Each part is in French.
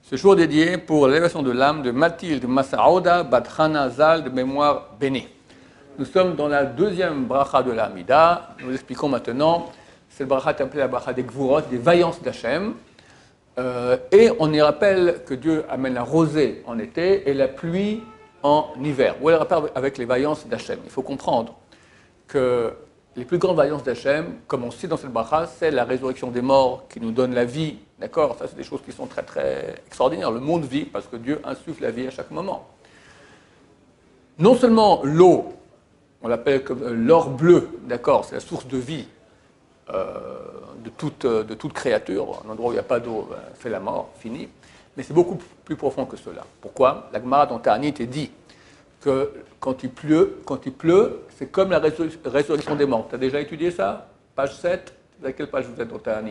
Ce jour dédié pour l'élévation de l'âme de Mathilde Massaouda Bat Hana Zal de mémoire bénie. Nous sommes dans la deuxième bracha de la Hamida. Nous l'expliquons maintenant. Cette bracha est appelée la bracha des Gvurot, des vaillances d'Hachem. Et on y rappelle que Dieu amène la rosée en été et la pluie en hiver. Ou le rappelle avec les vaillances d'Hachem. Il faut comprendre que les plus grandes vaillances d'Hachem, comme on cite dans cette bracha, c'est la résurrection des morts qui nous donne la vie. D'accord ? Ça, c'est des choses qui sont très, très extraordinaires. Le monde vit parce que Dieu insuffle la vie à chaque moment. Non seulement l'eau, on l'appelle comme l'or bleu, d'accord ? C'est la source de vie de toute créature. Un endroit où il n'y a pas d'eau, c'est la mort, fini. Mais c'est beaucoup plus profond que cela. Pourquoi ? La Gemara dans Ta'anit dit que quand il pleut, c'est comme la résurrection des morts. Tu as déjà étudié ça ? Page 7. À quelle page vous êtes dans Ta'anit ?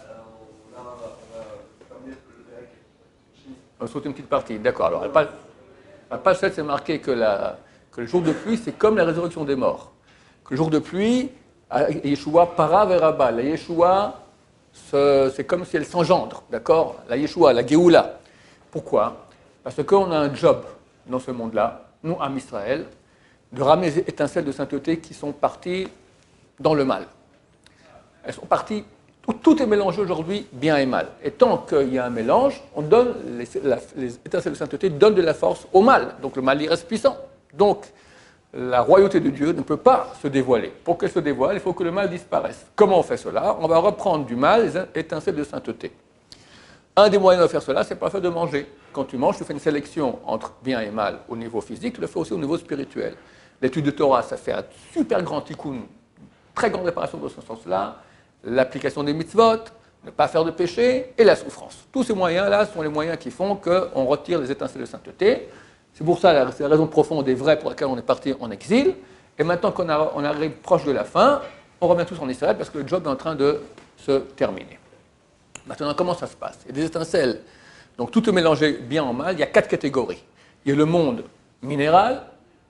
On saute une petite partie, d'accord. Alors, à page 7, c'est marqué que le jour de pluie, c'est comme la résurrection des morts. Que le jour de pluie, Yeshua para veraba. La Yeshua, c'est comme si elle s'engendre, d'accord ? La Yeshua, la Géoula. Pourquoi ? Parce qu'on a un job dans ce monde-là, nous, Am Israël, de ramener les étincelles de sainteté qui sont parties dans le mal. Elles sont parties, tout est mélangé aujourd'hui, bien et mal. Et tant qu'il y a un mélange, on donne les étincelles de sainteté donnent de la force au mal. Donc le mal y reste puissant. Donc la royauté de Dieu ne peut pas se dévoiler. Pour qu'elle se dévoile, il faut que le mal disparaisse. Comment on fait cela ? On va reprendre du mal les étincelles de sainteté. Un des moyens de faire cela, c'est pas le fait de manger. Quand tu manges, tu fais une sélection entre bien et mal au niveau physique, tu le fais aussi au niveau spirituel. L'étude de Torah, ça fait un super grand tikkun, très grande réparation dans ce sens-là. L'application des mitzvot, ne pas faire de péché et la souffrance. Tous ces moyens-là sont les moyens qui font qu'on retire les étincelles de sainteté. C'est pour ça, c'est la raison profonde et vraie pour laquelle on est parti en exil. Et maintenant qu'on arrive proche de la fin, on revient tous en Israël parce que le job est en train de se terminer. Maintenant, comment ça se passe ? Il y a des étincelles. Donc, tout est mélangé bien en mal. Il y a 4 catégories. Il y a le monde minéral,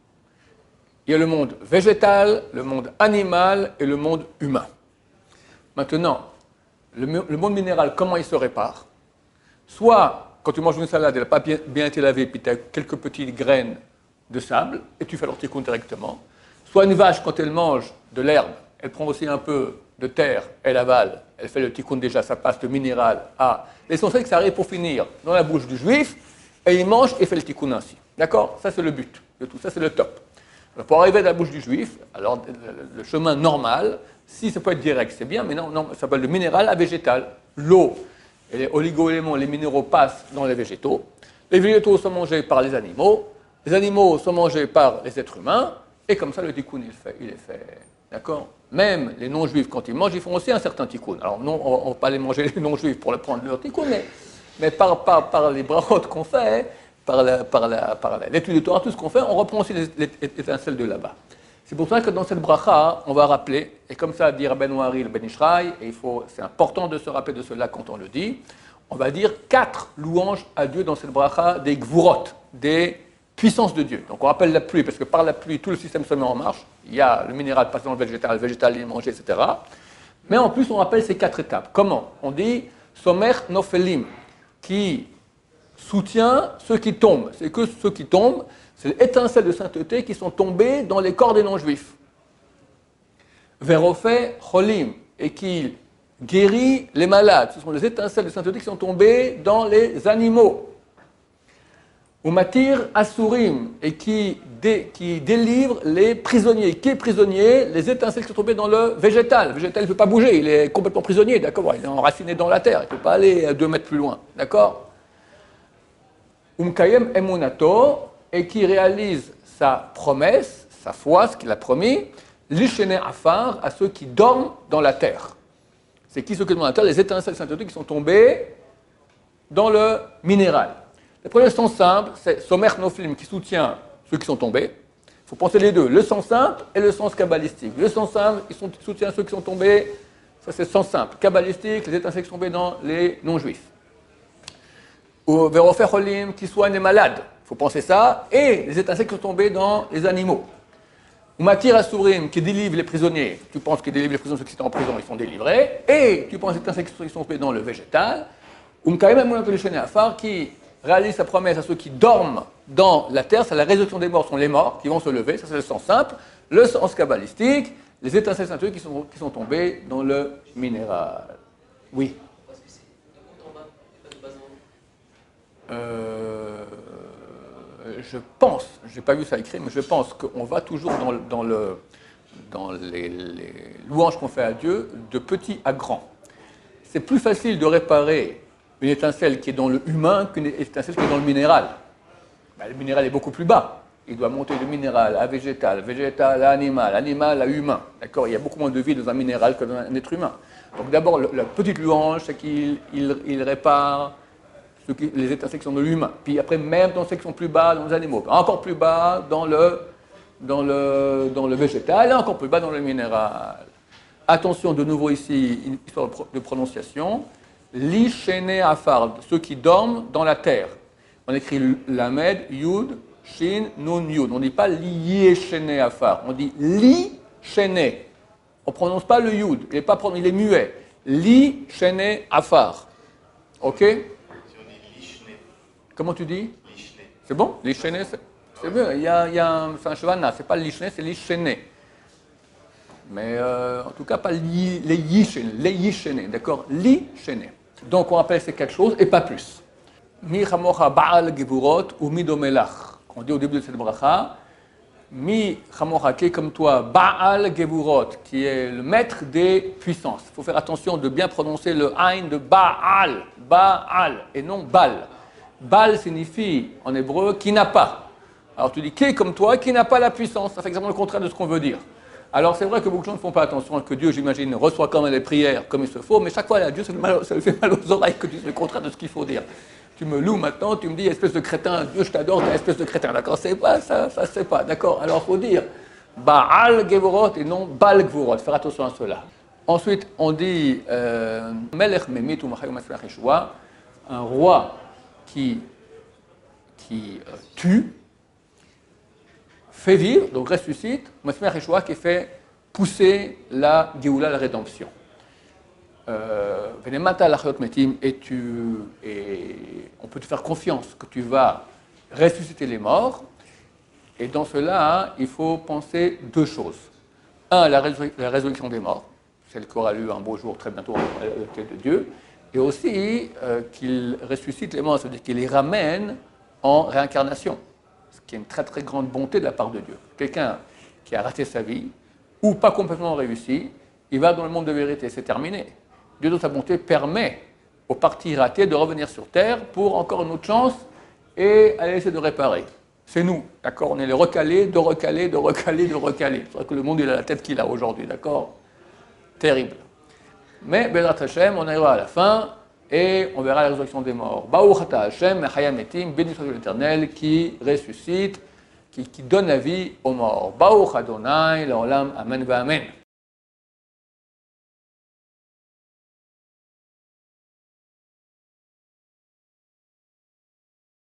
il y a le monde végétal, le monde animal et le monde humain. Maintenant, le monde minéral, comment il se répare ? Soit, quand tu manges une salade, elle n'a pas bien été lavée, puis tu as quelques petites graines de sable, et tu fais l'orticon directement. Soit une vache, quand elle mange de l'herbe, elle prend aussi un peu de terre, elle avale, elle fait le tikkun déjà, ça passe de minéral à... L'essentiel, c'est que ça arrive pour finir dans la bouche du juif, et il mange et fait le tikkun ainsi. D'accord ? Ça, c'est le but de tout, ça, c'est le top. Alors, pour arriver à la bouche du juif, alors le chemin normal, si ça peut être direct, c'est bien, mais non, ça s'appelle le minéral à végétal. L'eau et les oligo-éléments, les minéraux passent dans les végétaux. Les végétaux sont mangés par les animaux sont mangés par les êtres humains, et comme ça, le tikkun, il est fait. D'accord ? Même les non-juifs, quand ils mangent, ils font aussi un certain tikkun. Alors, non, on ne va pas aller manger les non-juifs pour prendre leur tikkun, mais par les brachot qu'on fait, par l'étude de Torah, tout ce qu'on fait, on reprend aussi les étincelles de là-bas. C'est pour ça que dans cette bracha, on va rappeler, et comme ça dit Rabbeinu Ari le Ben Ishraï, et c'est important de se rappeler de cela quand on le dit, on va dire 4 louanges à Dieu dans cette bracha des Gvurot, des puissances de Dieu. Donc on rappelle la pluie, parce que par la pluie, tout le système se met en marche. Il y a le minéral passant dans le végétal, il est mangé, etc. Mais en plus, on rappelle ces 4 étapes. Comment ? On dit Somer Nofelim, qui soutient ceux qui tombent. C'est que ceux qui tombent, c'est les étincelles de sainteté qui sont tombées dans les corps des non-juifs. Verofé Cholim, et qui guérit les malades. Ce sont les étincelles de sainteté qui sont tombées dans les animaux. Umatir Asurim, et qui délivre les prisonniers. Qui est prisonnier ? Les étincelles qui sont tombées dans le végétal. Le végétal ne peut pas bouger, il est complètement prisonnier, d'accord ? Il est enraciné dans la terre, il ne peut pas aller 2 mètres plus loin, d'accord ? Umkayem Emunato, et qui réalise sa promesse, sa foi, ce qu'il a promis, l'ishene afar, à ceux qui dorment dans la terre. C'est qui ceux qui dorment dans la terre ? Les étincelles de sainteté qui sont tombées dans le minéral. Les premiers sont simples, c'est Somer Noflim qui soutient ceux qui sont tombés. Il faut penser les deux, le sens simple et le sens kabbalistique. Le sens simple, il soutient ceux qui sont tombés, ça c'est le sens simple. Kabbalistique, les étincelles qui sont tombées dans les non-juifs. Ou Verofer Cholim qui soigne les malades. Il faut penser ça, et les étincelles qui sont tombées dans les animaux. Ou Matir Asurim qui délivre les prisonniers. Tu penses qu'ils délivrent les prisonniers, ceux qui sont en prison, ils sont délivrés. Et tu penses les étincelles qui sont tombées dans le végétal. qui réalise sa promesse à ceux qui dorment dans la terre, c'est la résurrection des morts, sont les morts qui vont se lever, ça c'est le sens simple. Le sens kabbalistique, les étincelles saintuaires qui sont tombées dans le minéral. Oui. Parce que c'est de compte en bas, et pas de base en haut. Je pense, je n'ai pas vu ça écrit, mais je pense qu'on va toujours dans les louanges qu'on fait à Dieu de petit à grand. C'est plus facile de réparer une étincelle qui est dans le humain qu'une étincelle qui est dans le minéral. Ben, le minéral est beaucoup plus bas. Il doit monter de minéral à végétal, végétal à animal, animal à humain. D'accord ? Il y a beaucoup moins de vie dans un minéral que dans un être humain. Donc d'abord, la petite louange, c'est qu'il répare les étincelles qui sont dans l'humain. Puis après, même dans ceux qui sont plus bas dans les animaux. Encore plus bas dans le végétal et encore plus bas dans le minéral. Attention, de nouveau ici, une histoire de prononciation. Li-Shene Afar, ceux qui dorment dans la terre. On écrit Lamed, Yud, Shin, Nun, Yud. On ne dit pas Li-Shene Afar, on dit Li-Shene. On ne prononce pas le Yud, il est muet. Li-Shene Afar. Ok ? Si on dit Lishne. Comment tu dis ? Lishne. C'est bon ? Li-Shene, c'est bien. C'est un cheval, c'est pas Li-Shene, c'est Li-Shene. Mais en tout cas, pas les Yishene, d'accord ? Li-Shene. Donc on appelle ces quatre choses et pas plus. Mi chamocha ba'al gevurot ou mi domelach. On dit au début de cette bracha, mi chamocha qui est comme toi, ba'al gevurot, qui est le maître des puissances. Il faut faire attention de bien prononcer le aïn de ba'al, ba'al, et non bal. Bal signifie en hébreu qui n'a pas. Alors tu dis qui est comme toi, qui n'a pas la puissance. Ça fait exactement le contraire de ce qu'on veut dire. Alors c'est vrai que beaucoup de gens ne font pas attention, que Dieu, j'imagine, reçoit quand même les prières comme il se faut, mais chaque fois, là, Dieu, ça lui fait mal aux oreilles que tu dises le contraire de ce qu'il faut dire. Tu me loues maintenant, tu me dis, espèce de crétin, Dieu, je t'adore, t'es espèce de crétin, d'accord ? C'est pas ça, c'est pas, d'accord ? Alors il faut dire Baal Gevurot et non Baal Gevurot, faire attention à cela. Ensuite, on dit Melech Memit ou Machayou Mashiach Yeshua, un roi qui tue, fait vivre, donc ressuscite, Mashiach Yeshua qui fait pousser la Géoula, la rédemption. Venemata lachot metim, et on peut te faire confiance que tu vas ressusciter les morts. Et dans cela, il faut penser deux choses. Un, la résurrection des morts, celle qui aura lieu un beau jour très bientôt à la tête de Dieu. Et aussi qu'il ressuscite les morts, c'est-à-dire qu'il les ramène en réincarnation. Ce qui est une très très grande bonté de la part de Dieu. Quelqu'un qui a raté sa vie, ou pas complètement réussi, il va dans le monde de vérité, c'est terminé. Dieu, dans sa bonté, permet aux parties ratées de revenir sur Terre pour encore une autre chance et aller essayer de réparer. C'est nous, d'accord ? On est les recalés, de recaler, de recaler, de recaler. C'est vrai que le monde, il a la tête qu'il a aujourd'hui, d'accord ? Terrible. Mais, Bezrat Hashem, on arrivera à la fin et on verra la résurrection des morts. Baruch Ata Hashem, Mechayam Etim, béni soit l'Éternel qui ressuscite, qui donne la vie aux morts. Baruch Adonai, l'Olam, Amen, Amen.